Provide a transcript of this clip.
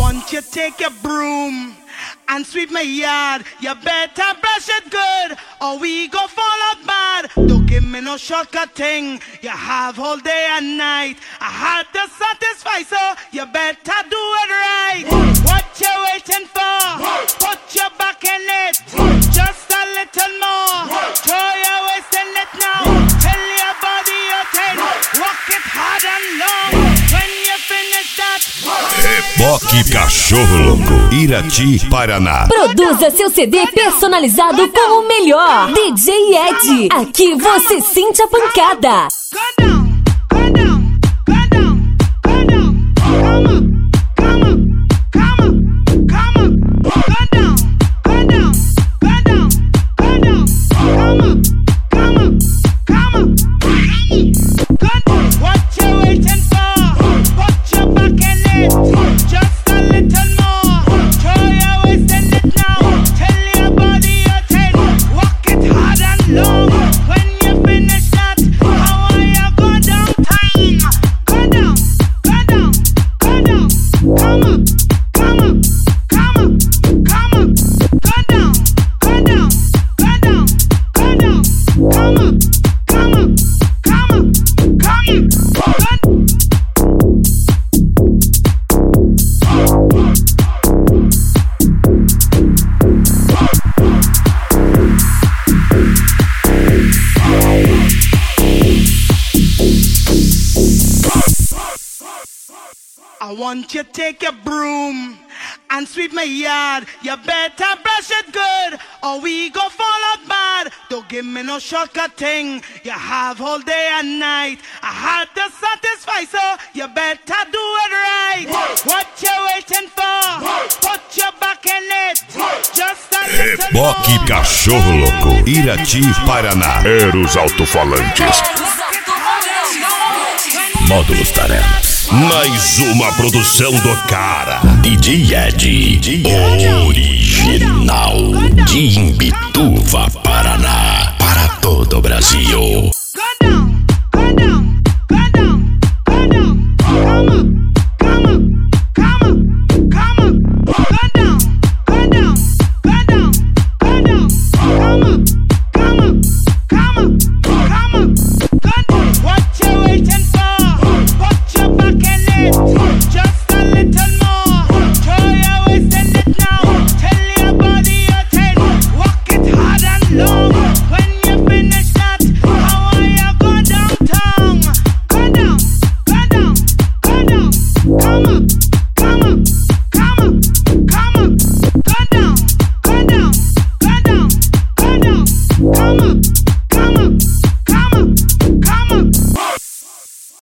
want you to take your broom and sweep my yard. You better brush it good, or we go fall out bad. Don't give me no shortcut thing. You have all day and night. I had to satisfy, so you better do it right. What you waiting for? Put your back in it. Just a little more. Throw your waist in it now. Tell your body you're tight. Walk it hard and long. When you finish that. Reboque Cachorro Louco, Irati, Paraná. Produza seu CD personalizado com o melhor. DJ Ed, aqui você sente a pancada. Go down, go down, go down, go down. Come up, come up, come up, come up. Go down, go down, go down, go down. Come up, come up, come up. Go down. What you waiting for? Put your back in it. Just a little more. Throw your waist in it now. Tell your body you're tight. Walk it hard and long. When you finish that, how are you go down time? Go down, go down, go down. Come up, come up, come up, come up. Go down, go down, go down, go down. Come up, come up, come up, come up. I want you to take your broom and sweep my yard. You better brush it good, or we go fall out bad. Don't give me no shortcut thing. You have all day and night. I had to satisfy, so you better do it right. What you waiting for? Put your back in it. Just a little Reboque more. Cachorro Louco, Irati, Paraná. Eros Alto-Falantes. Módulos Tareas. Mais uma produção do cara. DJ Ed, original de Imbituva, Paraná, para todo o Brasil.